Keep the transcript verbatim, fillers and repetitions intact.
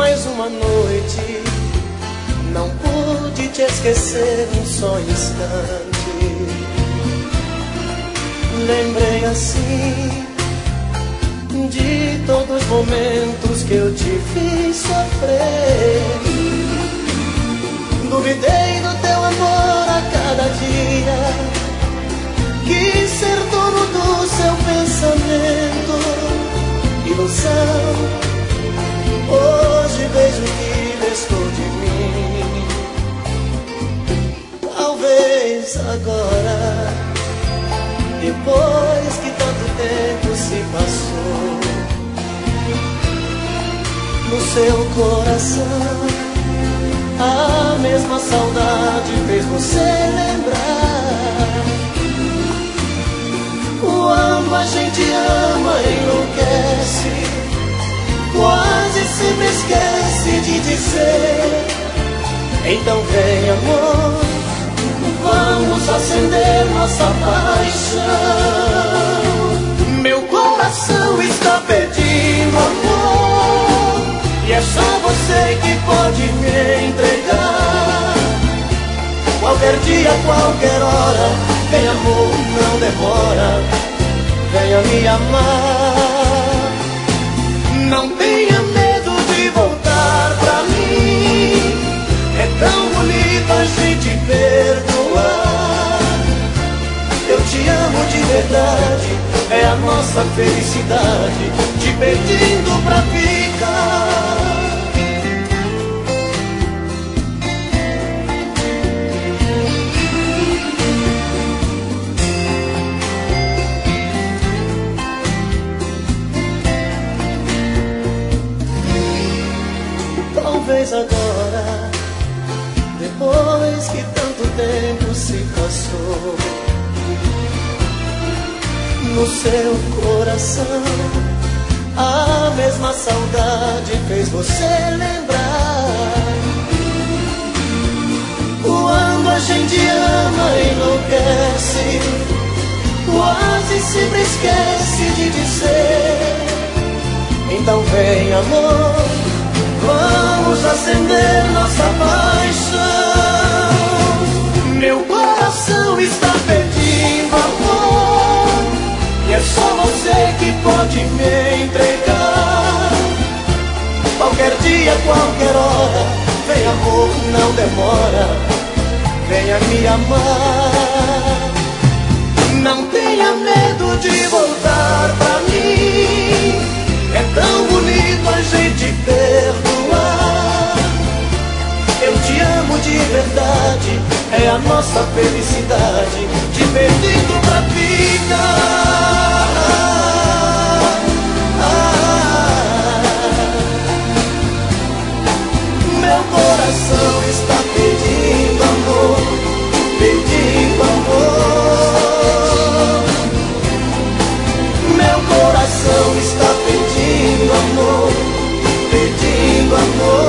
mais uma noite, não pude te esquecer um só instante. Lembrei assim de todos os momentos que eu te fiz sofrer. Duvidei do teu amor a cada dia, quis ser dono do seu pensamento. Ilusão, hoje vejo que restou de mim. Talvez agora, depois que tanto tempo se passou, no seu coração a mesma saudade fez você lembrar. Quando a gente ama, enlouquece, quase sempre esquece de dizer. Então vem, amor, vamos acender nossa paixão. Meu coração está pedindo amor, e é só você que pode me entregar. Qualquer dia, qualquer hora, vem amor, não demora, venha me amar. Não tenha medo de voltar pra mim, é tão bonito a gente perdoar. Eu te amo de verdade, é a nossa felicidade, te pedindo pra ficar. Talvez agora, depois que tanto tempo se passou, no seu coração a mesma saudade fez você lembrar. Quando a gente ama, enlouquece, quase sempre esquece de dizer. Então vem, amor, vamos acender nossa paixão. Meu coração está pedindo amor, e é só você que pode me entregar. Qualquer dia, qualquer hora, vem amor, não demora, venha me amar. Não tenha medo de voltar pra mim, é tão bonito a gente perdoar. Eu te amo de verdade, é a nossa felicidade, te pedindo pra ficar. Meu coração está pedindo amor, pedindo amor. Meu coração está pedindo amor, pedindo amor.